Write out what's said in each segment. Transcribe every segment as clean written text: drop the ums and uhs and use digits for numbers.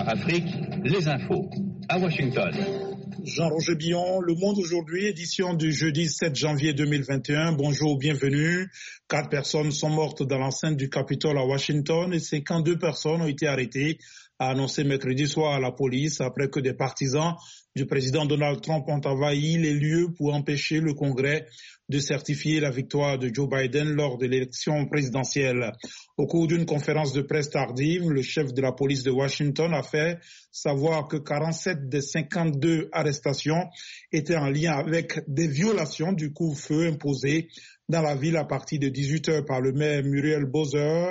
Afrique, les infos. À Washington. Jean-Roger Billon, Le Monde aujourd'hui, édition du jeudi 7 janvier 2021. Bonjour, bienvenue. 4 personnes sont mortes dans l'enceinte du Capitole à Washington et 52 personnes ont été arrêtées, a annoncé mercredi soir la police après que des partisans du président Donald Trump ont envahi les lieux pour empêcher le Congrès de certifier la victoire de Joe Biden lors de l'élection présidentielle. Au cours d'une conférence de presse tardive, le chef de la police de Washington a fait savoir que 47 des 52 arrestations étaient en lien avec des violations du couvre-feu imposé dans la ville à partir de 18 heures par le maire Muriel Bowser,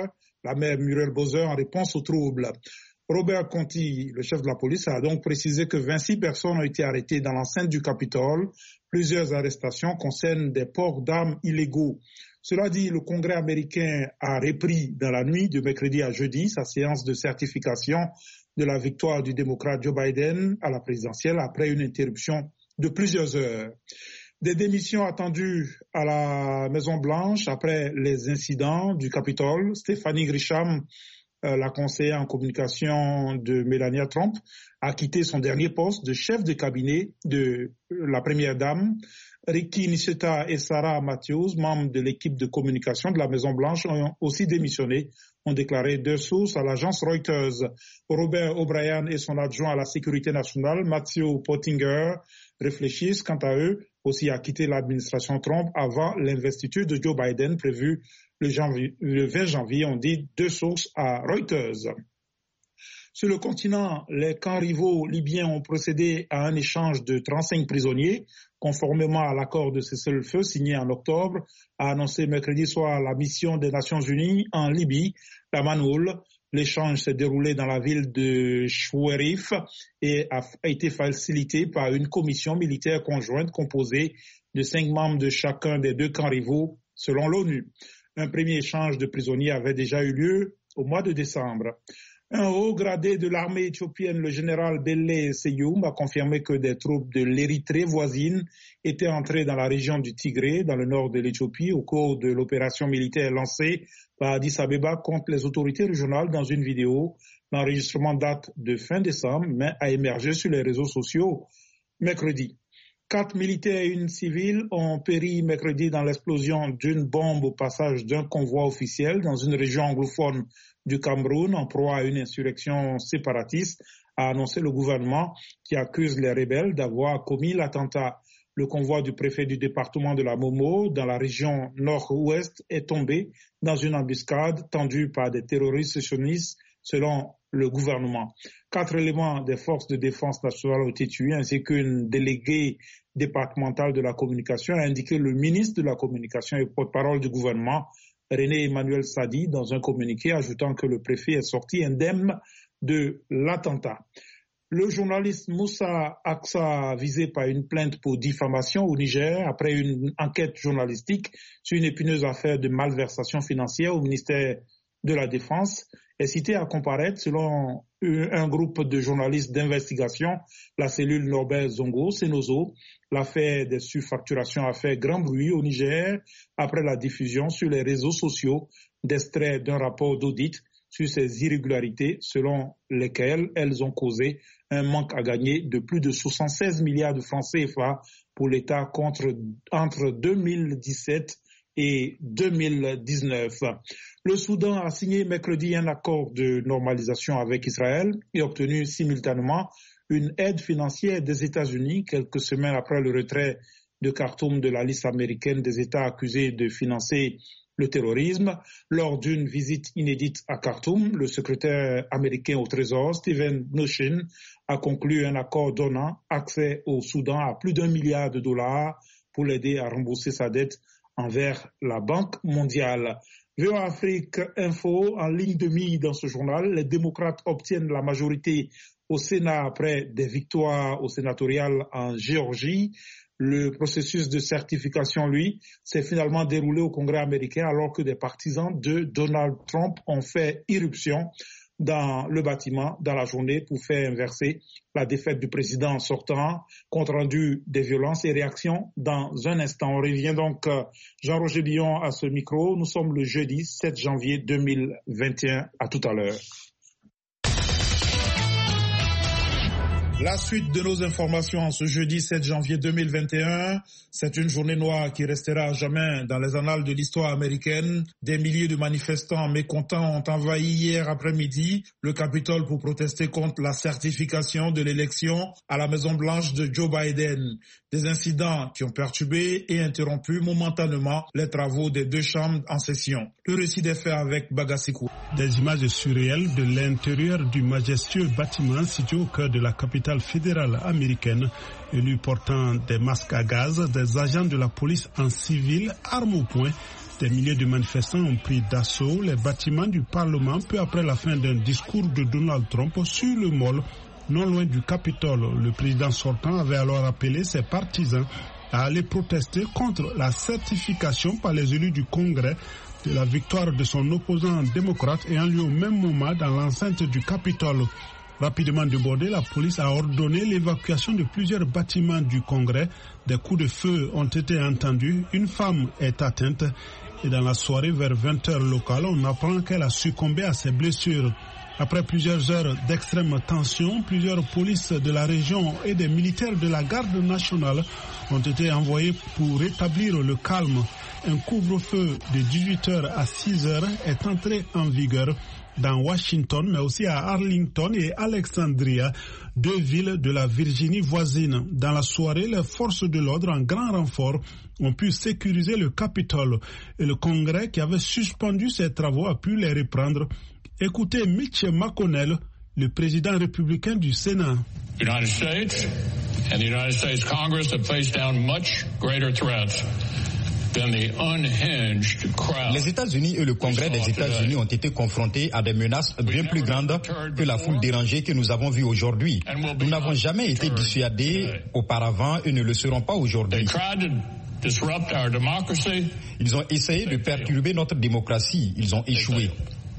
en réponse aux troubles. Robert Conti, le chef de la police, a donc précisé que 26 personnes ont été arrêtées dans l'enceinte du Capitole. Plusieurs arrestations concernent des ports d'armes illégaux. Cela dit, le Congrès américain a repris dans la nuit de mercredi à jeudi sa séance de certification de la victoire du démocrate Joe Biden à la présidentielle après une interruption de plusieurs heures. Des démissions attendues à la Maison-Blanche après les incidents du Capitole. Stephanie Grisham, la conseillère en communication de Melania Trump, a quitté son dernier poste de chef de cabinet de la première dame. Ricky Niceta et Sarah Matthews, membres de l'équipe de communication de la Maison-Blanche, ont aussi démissionné, ont déclaré 2 sources à l'agence Reuters. Robert O'Brien et son adjoint à la sécurité nationale, Matthew Pottinger, réfléchissent quant à eux aussi à quitter l'administration Trump avant l'investiture de Joe Biden prévue le 20 janvier, on dit 2 sources à Reuters. Sur le continent, les camps rivaux libyens ont procédé à un échange de 35 prisonniers, conformément à l'accord de cessez-le-feu signé en octobre, a annoncé mercredi soir la mission des Nations Unies en Libye, la MANOUL. L'échange s'est déroulé dans la ville de Chouerif et a été facilité par une commission militaire conjointe composée de 5 membres de chacun des 2 camps rivaux, selon l'ONU. Un premier échange de prisonniers avait déjà eu lieu au mois de décembre. Un haut gradé de l'armée éthiopienne, le général Belle Seyoum, a confirmé que des troupes de l'Érythrée voisine étaient entrées dans la région du Tigré, dans le nord de l'Éthiopie, au cours de l'opération militaire lancée par Addis Abeba contre les autorités régionales. Dans une vidéo, l'enregistrement date de fin décembre, mais a émergé sur les réseaux sociaux mercredi. 4 militaires et une civile ont péri mercredi dans l'explosion d'une bombe au passage d'un convoi officiel dans une région anglophone du Cameroun en proie à une insurrection séparatiste, a annoncé le gouvernement qui accuse les rebelles d'avoir commis l'attentat. Le convoi du préfet du département de la Momo, dans la région nord-ouest, est tombé dans une embuscade tendue par des terroristes sionistes, selon le gouvernement. 4 éléments des forces de défense nationale ont été tués, ainsi qu'une déléguée départementale de la communication, a indiqué le ministre de la communication et porte-parole du gouvernement, René Emmanuel Sadi, dans un communiqué, ajoutant que le préfet est sorti indemne de l'attentat. Le journaliste Moussa Aksa, visé par une plainte pour diffamation au Niger, après une enquête journalistique sur une épineuse affaire de malversation financière au ministère de la Défense, est cité à comparaître selon un groupe de journalistes d'investigation, la cellule Norbert Zongo, Senozo. L'affaire des surfacturations a fait grand bruit au Niger après la diffusion sur les réseaux sociaux d'extraits d'un rapport d'audit sur ces irrégularités selon lesquelles elles ont causé un manque à gagner de plus de 76 milliards de francs CFA pour l'État entre 2017 et 2019. Le Soudan a signé mercredi un accord de normalisation avec Israël et obtenu simultanément une aide financière des États-Unis quelques semaines après le retrait de Khartoum de la liste américaine des États accusés de financer le terrorisme. Lors d'une visite inédite à Khartoum, le secrétaire américain au Trésor, Steven Mnuchin, a conclu un accord donnant accès au Soudan à plus d'$1 milliard pour l'aider à rembourser sa dette envers la Banque mondiale. VOA Afrique Info, en ligne de mire dans ce journal, les démocrates obtiennent la majorité au Sénat après des victoires au sénatorial en Géorgie. Le processus de certification, lui, s'est finalement déroulé au Congrès américain alors que des partisans de Donald Trump ont fait irruption dans le bâtiment dans la journée pour faire inverser la défaite du président sortant. Compte rendu des violences et réactions dans un instant. On revient donc Jean-Roger Billon à ce micro. Nous sommes le jeudi 7 janvier 2021. À tout à l'heure. La suite de nos informations en ce jeudi 7 janvier 2021, c'est une journée noire qui restera à jamais dans les annales de l'histoire américaine. Des milliers de manifestants mécontents ont envahi hier après-midi le Capitole pour protester contre la certification de l'élection à la Maison-Blanche de Joe Biden. Des incidents qui ont perturbé et interrompu momentanément les travaux des deux chambres en session. Le récit des faits avec Bagassikou. Des images surréelles de l'intérieur du majestueux bâtiment situé au cœur de la capitale fédérale américaine, élus portant des masques à gaz, des agents de la police en civil, armes au poing. Des milliers de manifestants ont pris d'assaut les bâtiments du Parlement peu après la fin d'un discours de Donald Trump sur le Mall, non loin du Capitole. Le président sortant avait alors appelé ses partisans à aller protester contre la certification par les élus du Congrès de la victoire de son opposant démocrate ayant lieu au même moment dans l'enceinte du Capitole. Rapidement débordée, la police a ordonné l'évacuation de plusieurs bâtiments du Congrès. Des coups de feu ont été entendus. Une femme est atteinte et dans la soirée vers 20h locale, on apprend qu'elle a succombé à ses blessures. Après plusieurs heures d'extrême tension, plusieurs polices de la région et des militaires de la garde nationale ont été envoyés pour rétablir le calme. Un couvre-feu de 18h à 6h est entré en vigueur dans Washington, mais aussi à Arlington et Alexandria, deux villes de la Virginie voisine. Dans la soirée, les forces de l'ordre en grand renfort ont pu sécuriser le Capitole et le Congrès qui avait suspendu ses travaux a pu les reprendre. Écoutez Mitch McConnell, le président républicain du Sénat. United States and the United States Congress have faced down much greater threats. Les États-Unis et le Congrès des États-Unis ont été confrontés à des menaces bien plus grandes que la foule dérangée que nous avons vue aujourd'hui. Nous n'avons jamais été dissuadés auparavant et ne le serons pas aujourd'hui. Ils ont essayé de perturber notre démocratie. Ils ont échoué.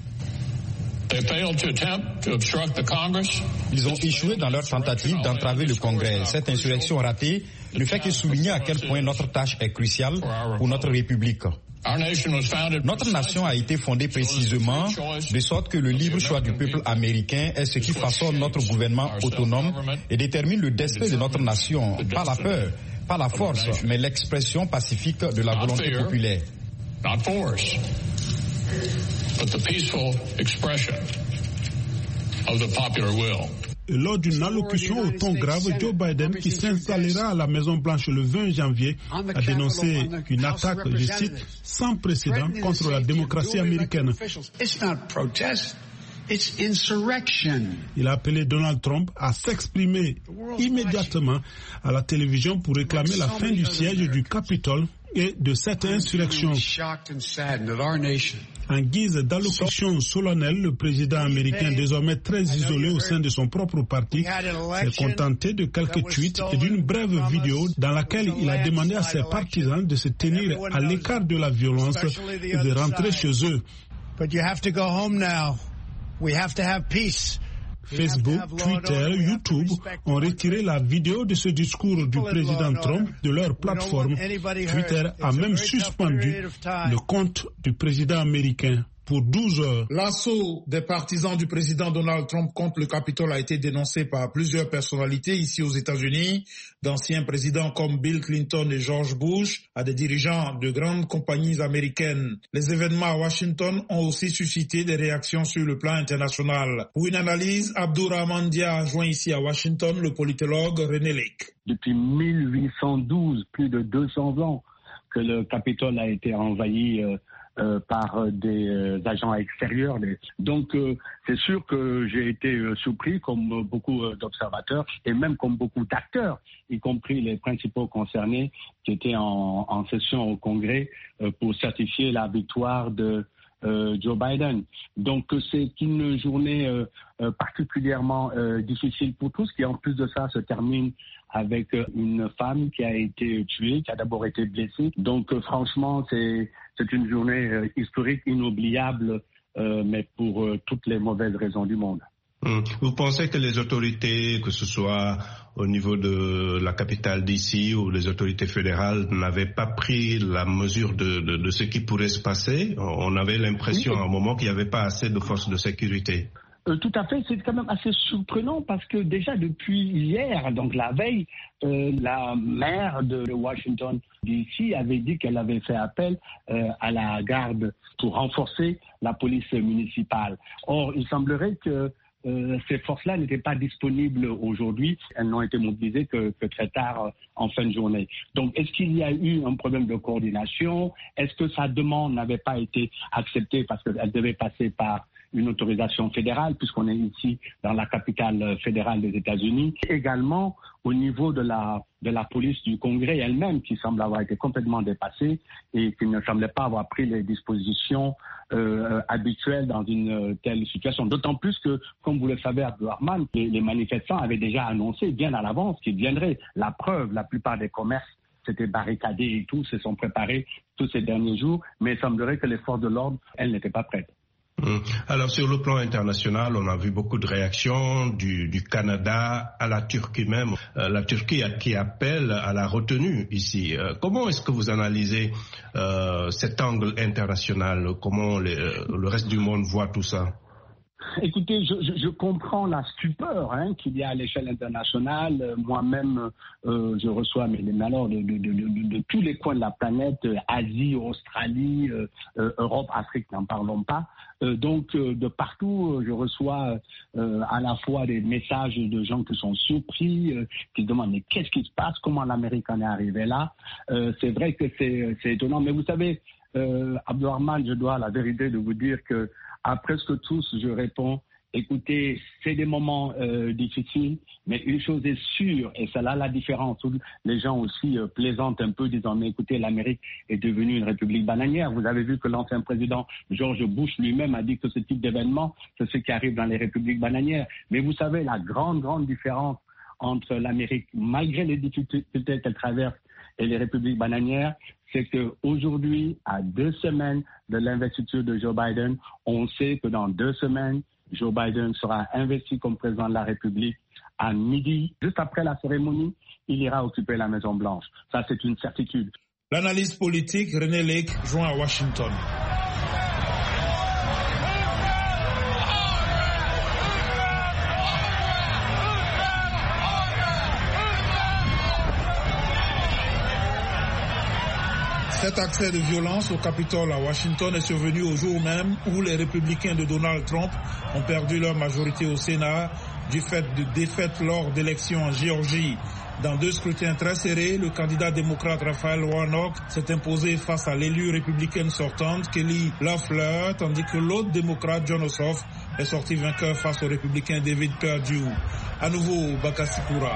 Ils ont échoué dans leur tentative d'entraver le Congrès. Cette insurrection ratée ne fait que souligner à quel point notre tâche est cruciale pour notre République. Notre nation a été fondée précisément de sorte que le libre choix du peuple américain est ce qui façonne notre gouvernement autonome et détermine le destin de notre nation. Pas la peur, pas la force, mais l'expression pacifique de la volonté populaire. But the peaceful expression of the popular will. Lors d'une allocution au ton grave, Joe Biden, qui s'installera à la Maison-Blanche le 20 janvier, a dénoncé une attaque, je cite, sans précédent contre la démocratie américaine. Il a appelé Donald Trump à s'exprimer immédiatement à la télévision pour réclamer la fin du siège du Capitole et de cette insurrection. En guise d'allocution solennelle, le président américain, désormais très isolé au sein de son propre parti, s'est contenté de quelques tweets et d'une brève vidéo dans laquelle il a demandé à ses partisans de se tenir à l'écart de la violence et de rentrer chez eux. Facebook, Twitter, YouTube ont retiré la vidéo de ce discours du président Trump de leur plateforme. Twitter a même suspendu le compte du président américain pour 12 heures. L'assaut des partisans du président Donald Trump contre le Capitole a été dénoncé par plusieurs personnalités ici aux États-Unis, d'anciens présidents comme Bill Clinton et George Bush, à des dirigeants de grandes compagnies américaines. Les événements à Washington ont aussi suscité des réactions sur le plan international. Pour une analyse, Abdourahmane Dia a joint ici à Washington le politologue René Lake. Depuis 1812, plus de 200 ans que le Capitole a été envahi par des agents extérieurs. Donc, c'est sûr que j'ai été surpris, comme beaucoup d'observateurs, et même comme beaucoup d'acteurs, y compris les principaux concernés, qui étaient en session au Congrès pour certifier la victoire de Joe Biden. Donc, c'est une journée particulièrement difficile pour tous, qui en plus de ça se termine avec une femme qui a été tuée, qui a d'abord été blessée. Donc, franchement, c'est une journée historique, inoubliable, mais pour toutes les mauvaises raisons du monde. Vous pensez que les autorités, que ce soit au niveau de la capitale d'ici ou les autorités fédérales, n'avaient pas pris la mesure de ce qui pourrait se passer? On avait l'impression à un moment qu'il n'y avait pas assez de forces de sécurité. Tout à fait, c'est quand même assez surprenant parce que déjà depuis hier, donc la veille, la maire de Washington DC avait dit qu'elle avait fait appel à la garde pour renforcer la police municipale. Or, il semblerait que ces forces-là n'étaient pas disponibles aujourd'hui. Elles n'ont été mobilisées que très tard en fin de journée. Donc, est-ce qu'il y a eu un problème de coordination? Est-ce que sa demande n'avait pas été acceptée parce qu'elle devait passer par une autorisation fédérale, puisqu'on est ici dans la capitale fédérale des États-Unis. Également, au niveau de la police du Congrès elle-même, qui semble avoir été complètement dépassée et qui ne semblait pas avoir pris les dispositions habituelles dans une telle situation. D'autant plus que, comme vous le savez, Abdourahmane, les manifestants avaient déjà annoncé bien à l'avance qu'ils viendraient. La preuve, la plupart des commerces s'étaient barricadés et tout, se sont préparés tous ces derniers jours, mais il semblerait que les forces de l'ordre, elles n'étaient pas prêtes. Alors sur le plan international, on a vu beaucoup de réactions du Canada à la Turquie même. La Turquie qui appelle à la retenue ici. Comment est-ce que vous analysez cet angle international? Comment le reste du monde voit tout ça? Écoutez, je comprends la stupeur qu'il y a à l'échelle internationale. Moi-même, je reçois mes alors de tous les coins de la planète, Asie, Australie, Europe, Afrique, n'en parlons pas. Donc, de partout, je reçois à la fois des messages de gens qui sont surpris, qui se demandent mais qu'est-ce qui se passe, comment l'Amérique en est arrivée là. C'est vrai que c'est étonnant, mais vous savez, Abdourahmane, je dois la vérité de vous dire que à presque tous, je réponds, écoutez, c'est des moments difficiles, mais une chose est sûre, et c'est là la différence, où les gens aussi plaisantent un peu, disant, mais écoutez, l'Amérique est devenue une république bananière. Vous avez vu que l'ancien président George Bush lui-même a dit que ce type d'événement, c'est ce qui arrive dans les républiques bananières. Mais vous savez, la grande différence entre l'Amérique, malgré les difficultés qu'elle traverse, et les républiques bananières, c'est qu'aujourd'hui, à 2 semaines de l'investiture de Joe Biden, on sait que dans 2 semaines, Joe Biden sera investi comme président de la République à midi. Juste après la cérémonie, il ira occuper la Maison-Blanche. Ça, c'est une certitude. L'analyste politique René Lake joint à Washington. Cet accès de violence au Capitole à Washington est survenu au jour même où les républicains de Donald Trump ont perdu leur majorité au Sénat du fait de défaites lors d'élections en Géorgie. Dans 2 scrutins très serrés, le candidat démocrate Raphaël Warnock s'est imposé face à l'élue républicaine sortante Kelly Loeffler, tandis que l'autre démocrate Jon Ossoff est sorti vainqueur face au républicain David Perdue. À nouveau, Bakassi Koura.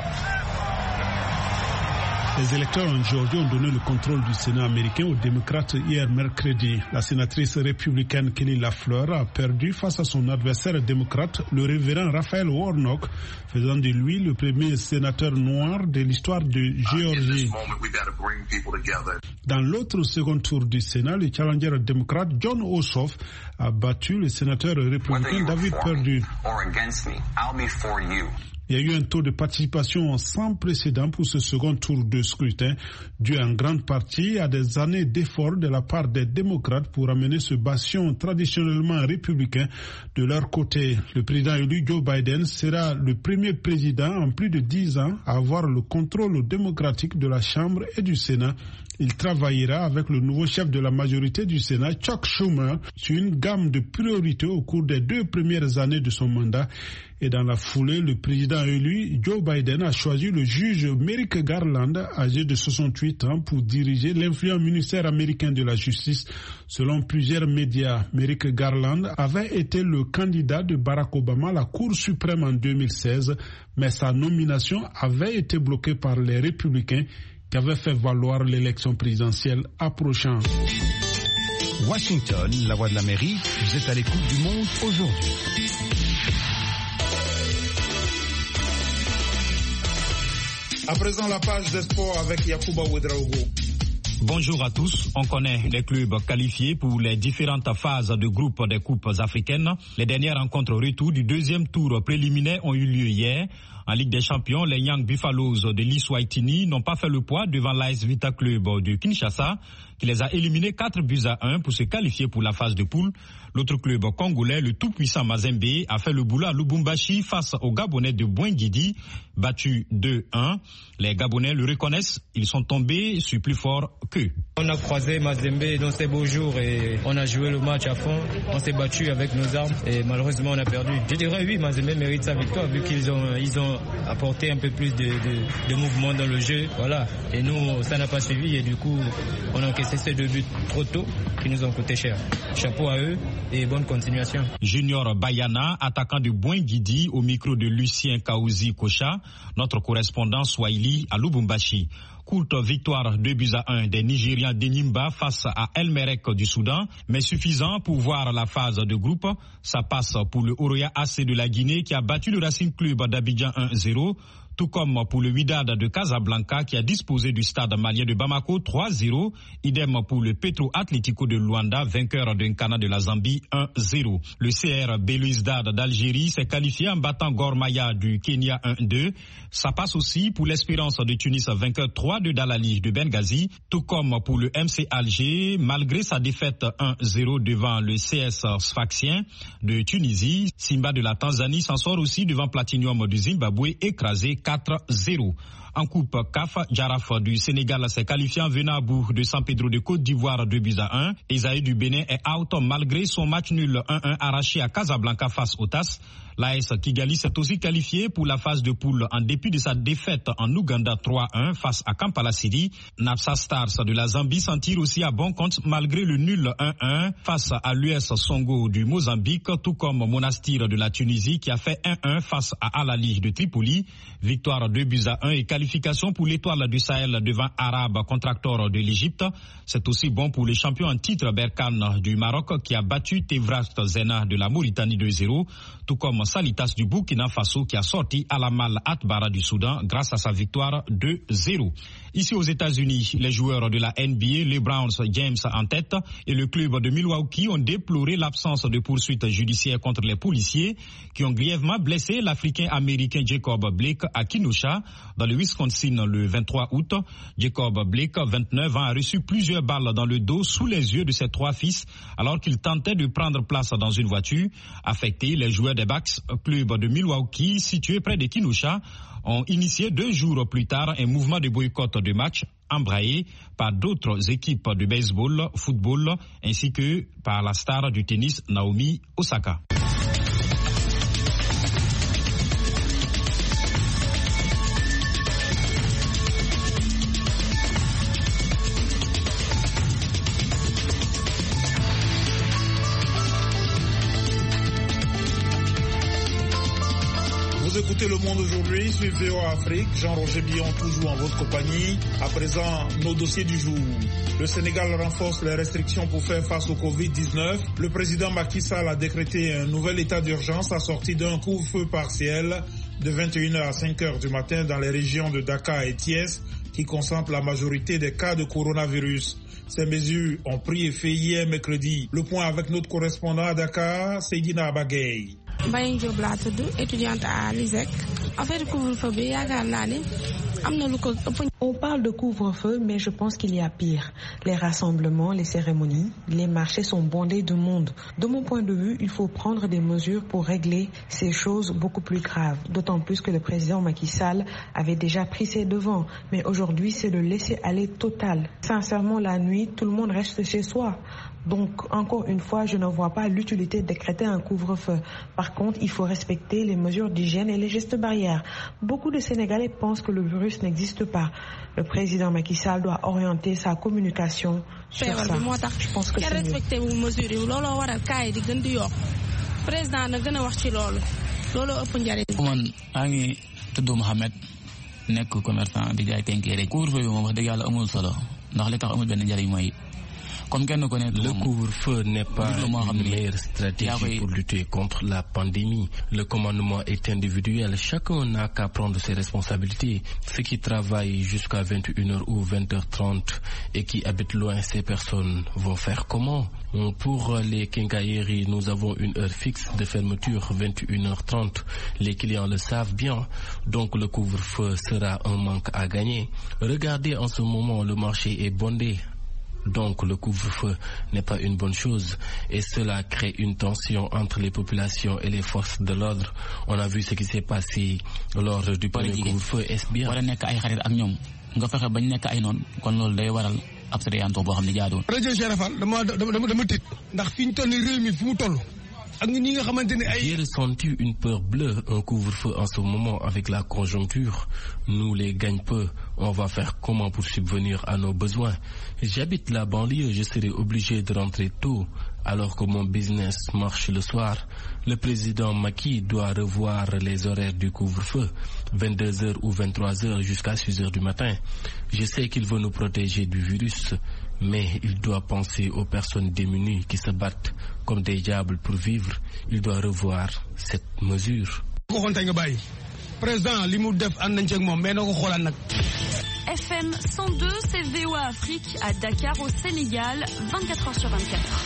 Les électeurs en Géorgie ont donné le contrôle du Sénat américain aux démocrates hier mercredi. La sénatrice républicaine Kelly Loeffler a perdu face à son adversaire démocrate, le révérend Raphaël Warnock, faisant de lui le premier sénateur noir de l'histoire de Géorgie. Dans l'autre second tour du Sénat, le challenger démocrate Jon Ossoff a battu le sénateur républicain David Perdue. Il y a eu un taux de participation sans précédent pour ce second tour de scrutin, dû en grande partie à des années d'efforts de la part des démocrates pour amener ce bastion traditionnellement républicain de leur côté. Le président élu Joe Biden sera le premier président en plus de 10 ans à avoir le contrôle démocratique de la Chambre et du Sénat. Il travaillera avec le nouveau chef de la majorité du Sénat, Chuck Schumer, sur une gamme de priorités au cours des 2 premières années de son mandat. Et dans la foulée, le président élu, Joe Biden, a choisi le juge Merrick Garland, âgé de 68 ans, pour diriger l'influent ministère américain de la Justice. Selon plusieurs médias, Merrick Garland avait été le candidat de Barack Obama à la Cour suprême en 2016, mais sa nomination avait été bloquée par les républicains qui avaient fait valoir l'élection présidentielle approchant. Washington, la voix de l'Amérique, vous êtes à l'écoute du monde aujourd'hui. À présent, la page des sports avec Yacouba Ouedraogo. Bonjour à tous. On connaît les clubs qualifiés pour les différentes phases de groupe des coupes africaines. Les dernières rencontres retour du 2e tour préliminaire ont eu lieu hier. En Ligue des Champions, les Young Buffaloes de l'Eswatini n'ont pas fait le poids devant l'AS Vita Club de Kinshasa, qui les a éliminés 4-1 pour se qualifier pour la phase de poule. L'autre club congolais, le tout-puissant Mazembe, a fait le boulot à Lubumbashi face aux Gabonais de Boingidi, battu 2-1. Les Gabonais le reconnaissent, ils sont tombés sur plus fort qu'eux. On a croisé Mazembe dans ces beaux jours et on a joué le match à fond. On s'est battu avec nos armes et malheureusement on a perdu. Je dirais oui, Mazembe mérite sa victoire vu qu'ils ont apporté un peu plus de mouvement dans le jeu. Voilà. Et nous, ça n'a pas suivi et du coup, on a encaissé ces 2 buts trop tôt qui nous ont coûté cher. Chapeau à eux et bonne continuation. Junior Bayana, attaquant de Boingidi, au micro de Lucien Kaouzi Kocha, notre correspondant Swahili à Lubumbashi. Courte victoire 2-1 des Nigérians d'Enimba face à El Merreikh du Soudan, mais suffisant pour voir la phase de groupe. Ça passe pour le Oroya AC de la Guinée qui a battu le Racing Club d'Abidjan 1-0. Tout comme pour le Wydad de Casablanca qui a disposé du stade malien de Bamako 3-0. Idem pour le Petro Atlético de Luanda, vainqueur d'un Nkana de la Zambie 1-0. Le CR Belouizdad d'Algérie s'est qualifié en battant Gor Mahia du Kenya 1-2. Ça passe aussi pour l'Espérance de Tunis, vainqueur 3-2 d'Al-Ali de Benghazi. Tout comme pour le MC Alger, malgré sa défaite 1-0 devant le CS Sfaxien de Tunisie. Simba de la Tanzanie s'en sort aussi devant Platinium du Zimbabwe, écrasé 4-0. En Coupe CAF, Jaraf du Sénégal s'est qualifié en venant à bout de San Pedro de Côte d'Ivoire 2-1. Esaïe du Bénin est out malgré son match nul 1-1 arraché à Casablanca face au TAS. L'AS Kigali s'est aussi qualifié pour la phase de poule en dépit de sa défaite en Ouganda 3-1 face à Kampala City. Napsa Stars de la Zambie s'en tire aussi à bon compte malgré le nul 1-1 face à l'US Songo du Mozambique, tout comme Monastir de la Tunisie qui a fait 1-1 face à Al-Ali de Tripoli. Victoire 2-1 et qualification pour l'Étoile du Sahel devant Arabe Contractor de l'Égypte. C'est aussi bon pour les champions en titre Berkane du Maroc qui a battu Tevrast Zena de la Mauritanie 2-0, tout comme Salitas du Burkina Faso qui a sorti Al-Amal Atbara du Soudan grâce à sa victoire 2-0. Ici aux États-Unis, les joueurs de la NBA, les Browns, James en tête et le club de Milwaukee ont déploré l'absence de poursuites judiciaires contre les policiers qui ont grièvement blessé l'Africain-Américain Jacob Blake à Kenosha dans le Wisconsin le 23 août. Jacob Blake, 29 ans, a reçu plusieurs balles dans le dos sous les yeux de ses 3 fils alors qu'il tentait de prendre place dans une voiture. Affectés, les joueurs des Bucks, club de Milwaukee situé près de Kenosha, ont initié 2 jours plus tard un mouvement de boycott de match embrayé par d'autres équipes de baseball, football ainsi que par la star du tennis Naomi Osaka. Vous écoutez Le Monde aujourd'hui sur VOA Afrique. Jean-Roger Billon toujours en votre compagnie. À présent, nos dossiers du jour. Le Sénégal renforce les restrictions pour faire face au Covid-19. Le président Macky Sall a décrété un nouvel état d'urgence assorti d'un couvre-feu partiel de 21h à 5h du matin dans les régions de Dakar et Thiès qui concentrent la majorité des cas de coronavirus. Ces mesures ont pris effet hier mercredi. Le point avec notre correspondant à Dakar, Seydina Abagay. Mbaye Diop laa tudd, étudiante à l'ISEC. Affaire couvre-feu bi yaakaar naa ne am na lu ko ëpp. On parle de couvre-feu, mais je pense qu'il y a pire. Les rassemblements, les cérémonies, les marchés sont bondés de monde. De mon point de vue, il faut prendre des mesures pour régler ces choses beaucoup plus graves. D'autant plus que le président Macky Sall avait déjà pris ses devants. Mais aujourd'hui, c'est le laisser-aller total. Sincèrement, la nuit, tout le monde reste chez soi. Donc, encore une fois, je ne vois pas l'utilité de décréter un couvre-feu. Par contre, il faut respecter les mesures d'hygiène et les gestes barrières. Beaucoup de Sénégalais pensent que le virus n'existe pas. Le président Macky Sall doit orienter sa communication sur ça. Je pense que c'est mieux. Le couvre-feu n'est pas une meilleure stratégie pour lutter contre la pandémie. Le commandement est individuel. Chacun n'a qu'à prendre ses responsabilités. Ceux qui travaillent jusqu'à 21h ou 20h30 et qui habitent loin, ces personnes vont faire comment? Pour les quincailleries, nous avons une heure fixe de fermeture, 21h30. Les clients le savent bien. Donc le couvre-feu sera un manque à gagner. Regardez en ce moment, le marché est bondé. Donc le couvre-feu n'est pas une bonne chose et cela crée une tension entre les populations et les forces de l'ordre. On a vu ce qui s'est passé lors du premier couvre-feu. Est-ce bien? J'ai ressenti une peur bleue, un couvre-feu en ce moment avec la conjoncture. Nous les gagne-peu, on va faire comment pour subvenir à nos besoins? J'habite la banlieue, je serai obligé de rentrer tôt alors que mon business marche le soir. Le président Macky doit revoir les horaires du couvre-feu, 22h ou 23h jusqu'à 6h du matin. Je sais qu'il veut nous protéger du virus, mais il doit penser aux personnes démunies qui se battent comme des diables pour vivre. Il doit revoir cette mesure. FM 102, c'est VOA Afrique à Dakar au Sénégal, 24h/24.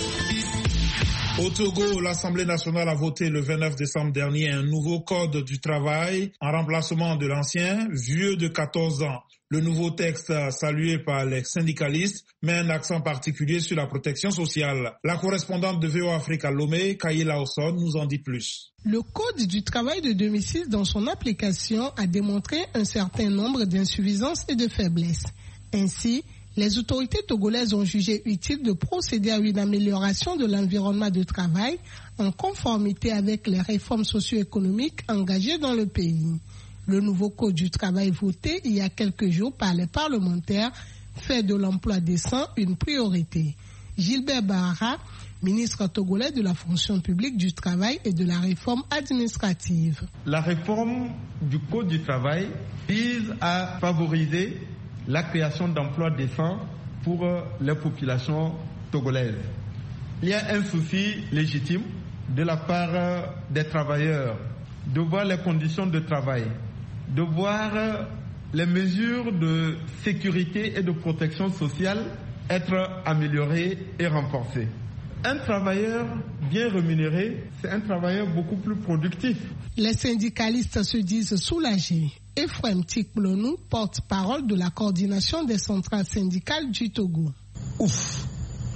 Au Togo, l'Assemblée nationale a voté le 29 décembre dernier un nouveau code du travail en remplacement de l'ancien, vieux de 14 ans. Le nouveau texte, salué par les syndicalistes, met un accent particulier sur la protection sociale. La correspondante de VOA Afrique à Lomé, Kayela Osson, nous en dit plus. Le Code du travail de 2006, dans son application, a démontré un certain nombre d'insuffisances et de faiblesses. Ainsi, les autorités togolaises ont jugé utile de procéder à une amélioration de l'environnement de travail en conformité avec les réformes socio-économiques engagées dans le pays. Le nouveau Code du travail voté il y a quelques jours par les parlementaires fait de l'emploi décent une priorité. Gilbert Bahara, ministre togolais de la fonction publique, du travail et de la réforme administrative. La réforme du Code du travail vise à favoriser la création d'emplois décents pour les populations togolaises. Il y a un souci légitime de la part des travailleurs de voir les conditions de travail, de voir les mesures de sécurité et de protection sociale être améliorées et renforcées. Un travailleur bien rémunéré, c'est un travailleur beaucoup plus productif. Les syndicalistes se disent soulagés. Ephraim Tikplonou, porte-parole de la coordination des centrales syndicales du Togo. Ouf,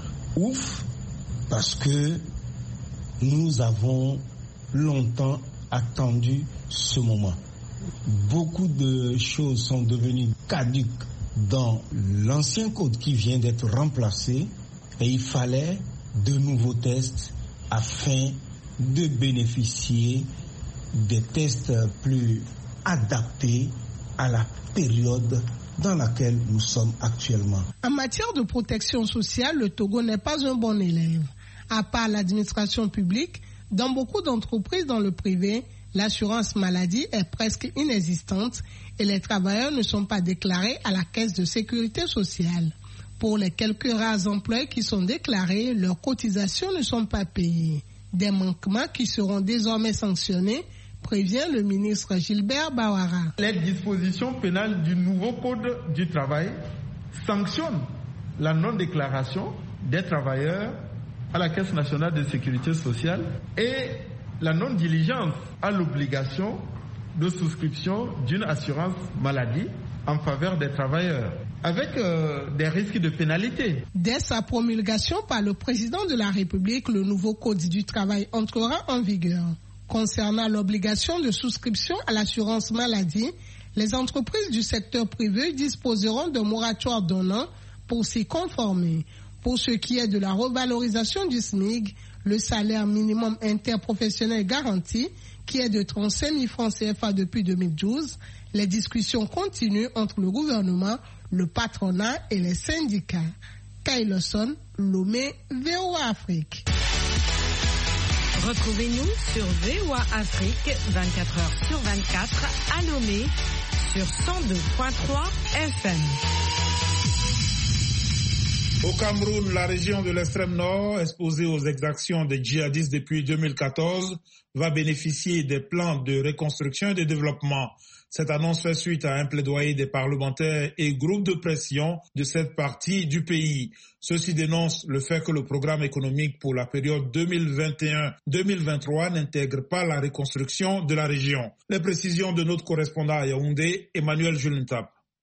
parce que nous avons longtemps attendu ce moment. Beaucoup de choses sont devenues caduques dans l'ancien code qui vient d'être remplacé et il fallait de nouveaux tests afin de bénéficier des tests plus adaptés à la période dans laquelle nous sommes actuellement. En matière de protection sociale, le Togo n'est pas un bon élève. À part l'administration publique, dans beaucoup d'entreprises dans le privé, l'assurance maladie est presque inexistante et les travailleurs ne sont pas déclarés à la caisse de sécurité sociale. Pour les quelques rares emplois qui sont déclarés, leurs cotisations ne sont pas payées. Des manquements qui seront désormais sanctionnés, prévient le ministre Gilbert Bahara. Les dispositions pénales du nouveau Code du travail sanctionnent la non-déclaration des travailleurs à la Caisse nationale de sécurité sociale et la non-diligence à l'obligation de souscription d'une assurance maladie en faveur des travailleurs, avec des risques de pénalité. Dès sa promulgation par le président de la République, le nouveau Code du travail entrera en vigueur. Concernant l'obligation de souscription à l'assurance maladie, les entreprises du secteur privé disposeront d'un moratoire d'un an pour s'y conformer. Pour ce qui est de la revalorisation du SMIC, le salaire minimum interprofessionnel garanti, qui est de 35 000 francs CFA depuis 2012, les discussions continuent entre le gouvernement, le patronat et les syndicats. Kailoson, Lomé, VOA Afrique. Retrouvez-nous sur VOA Afrique 24h/24 à Lomé sur 102.3 FM. Au Cameroun, la région de l'extrême nord, exposée aux exactions des djihadistes depuis 2014, va bénéficier des plans de reconstruction et de développement. Cette annonce fait suite à un plaidoyer des parlementaires et groupes de pression de cette partie du pays. Ceux-ci dénoncent le fait que le programme économique pour la période 2021-2023 n'intègre pas la reconstruction de la région. Les précisions de notre correspondant à Yaoundé, Emmanuel Julentap.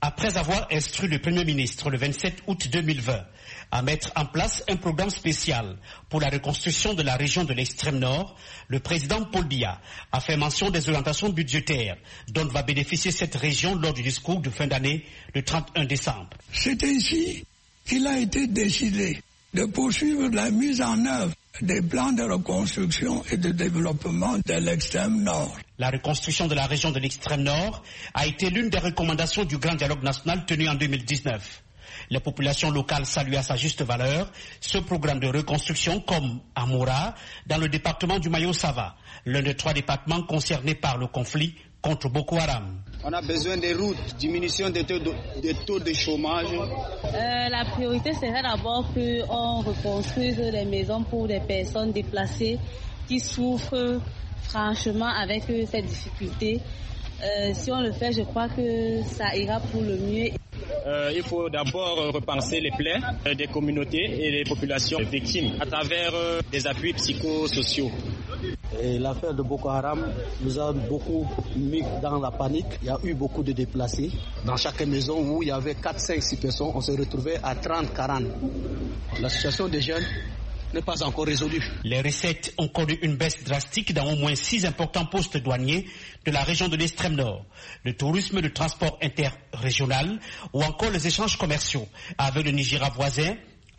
Après avoir instruit le Premier ministre le 27 août 2020 à mettre en place un programme spécial pour la reconstruction de la région de l'extrême nord, le président Paul Biya a fait mention des orientations budgétaires dont va bénéficier cette région lors du discours de fin d'année le 31 décembre. C'est ainsi qu'il a été décidé de poursuivre la mise en œuvre des plans de reconstruction et de développement de l'extrême nord. La reconstruction de la région de l'extrême nord a été l'une des recommandations du Grand Dialogue national tenu en 2019. Les populations locales saluent à sa juste valeur ce programme de reconstruction comme à Moura, dans le département du Mayo-Sava, l'un des 3 départements concernés par le conflit contre Boko Haram. On a besoin des routes, diminution des taux de chômage. La priorité serait d'abord qu'on reconstruise les maisons pour les personnes déplacées qui souffrent franchement avec cette difficulté. Si on le fait, je crois que ça ira pour le mieux. Il faut d'abord repenser les plaies des communautés et des populations victimes à travers des appuis psychosociaux. Et l'affaire de Boko Haram nous a beaucoup mis dans la panique. Il y a eu beaucoup de déplacés. Dans chaque maison où il y avait 4, 5, 6 personnes, on se retrouvait à 30, 40. La situation des jeunes n'est pas encore résolue. Les recettes ont connu une baisse drastique dans au moins 6 importants postes douaniers de la région de l'extrême nord. Le tourisme, le transport interrégional ou encore les échanges commerciaux avec le Nigeria voisin,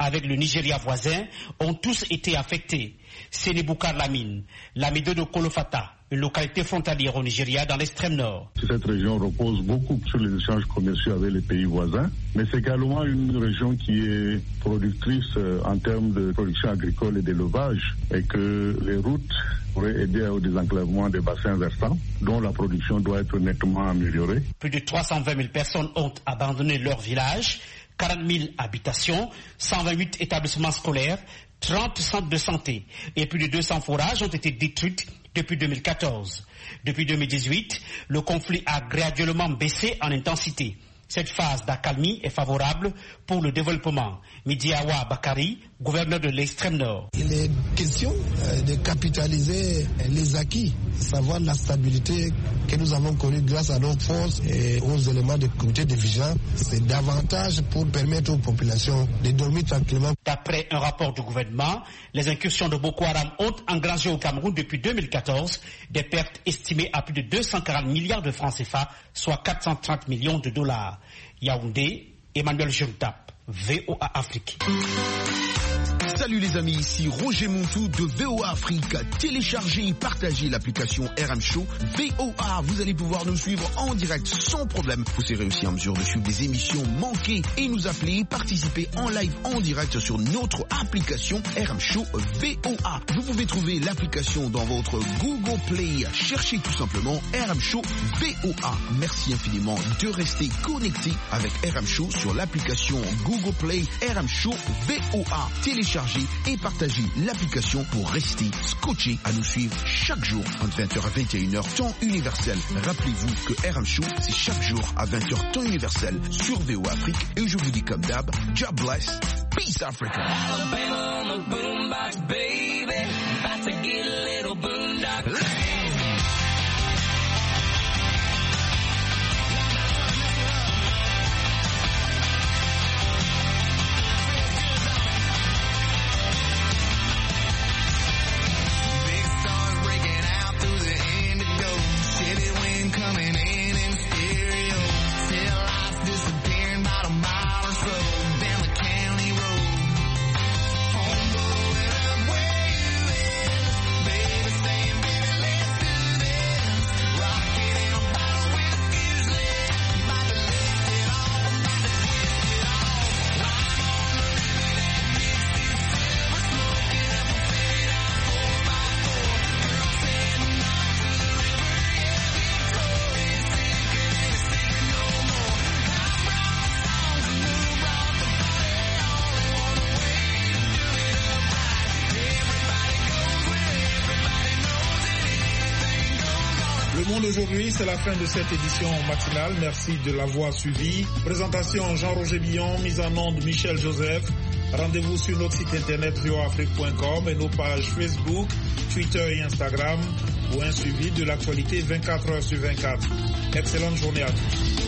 ont tous été affectés. Séné Boukar Lamine, Lamido de Kolofata, une localité frontalière au Nigeria dans l'extrême nord. Cette région repose beaucoup sur les échanges commerciaux avec les pays voisins, mais c'est également une région qui est productrice en termes de production agricole et d'élevage, et que les routes pourraient aider au désenclavement des bassins versants, dont la production doit être nettement améliorée. Plus de 320 000 personnes ont abandonné leur village, 40 000 habitations, 128 établissements scolaires, 30 centres de santé et plus de 200 forages ont été détruits depuis 2014. Depuis 2018, le conflit a graduellement baissé en intensité. Cette phase d'accalmie est favorable pour le développement. Midiawa Bakari, gouverneur de l'extrême nord. Il est question de capitaliser les acquis, savoir la stabilité que nous avons connue grâce à nos forces et aux éléments de comité de vigilance. C'est davantage pour permettre aux populations de dormir tranquillement. D'après un rapport du gouvernement, les incursions de Boko Haram ont engrangé au Cameroun depuis 2014 des pertes estimées à plus de 240 milliards de francs CFA, soit 430 millions de dollars. Yaoundé, Emmanuel Juntap, VOA Afrique. Salut les amis, ici Roger Montou de VOA Afrique. Téléchargez et partagez l'application RM Show VOA. Vous allez pouvoir nous suivre en direct sans problème. Vous serez aussi en mesure de suivre des émissions manquées et nous appeler, participer en live en direct sur notre application RM Show VOA. Vous pouvez trouver l'application dans votre Google Play. Cherchez tout simplement RM Show VOA. Merci infiniment de rester connecté avec RM Show sur l'application Google Play RM Show VOA. Téléchargez et partagez l'application pour rester scotché à nous suivre chaque jour entre 20h à 21h temps universel. Rappelez-vous que RM Show c'est chaque jour à 20h temps universel sur VOA Afrique et je vous dis comme d'hab, God bless, peace Africa. Alabama on the boombox, baby, about to get a little boondock. Aujourd'hui, c'est la fin de cette édition matinale. Merci de l'avoir suivi. Présentation Jean-Roger Billon, mise en onde Michel Joseph. Rendez-vous sur notre site internet voafrique.com et nos pages Facebook, Twitter et Instagram pour un suivi de l'actualité 24 heures sur 24. Excellente journée à tous.